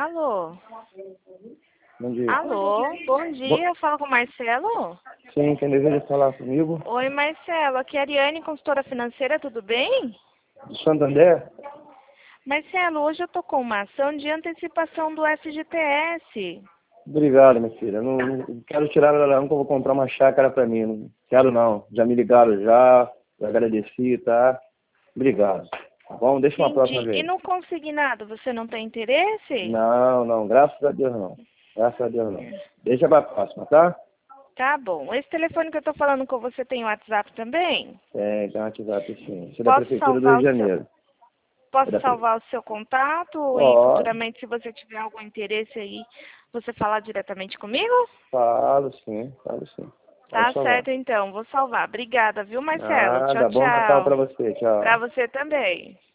Alô? Bom dia. Alô? Bom dia, fala com o Marcelo? Sim, quem deseja falar comigo? Oi, Marcelo, aqui é a Ariane, consultora financeira, tudo bem? Do Santander? Marcelo, hoje eu tô com uma ação de antecipação do FGTS. Obrigado, minha filha. Não quero tirar ela não, que eu vou comprar uma chácara pra mim. Não quero não. Já me ligaram já. Eu agradeci, tá? Obrigado. Tá bom? Deixa uma próxima Entendi. E vez. no consignado, você não tem interesse? Não. Graças a Deus não. Graças a Deus não. Deixa pra próxima, tá? Tá bom. Esse telefone que eu tô falando com você tem WhatsApp também? Tem WhatsApp sim. Isso é da Posso Prefeitura do Rio salvar de o seu, Janeiro. É posso da Pre... salvar o seu contato e Ó, futuramente, se você tiver algum interesse aí, você falar diretamente comigo? falo sim. Pode Tá falar. certo, então. Vou salvar. Obrigada, viu, Marcelo? Tchau, Nada. Bom Natal pra tchau. você. Pra Tchau. você também.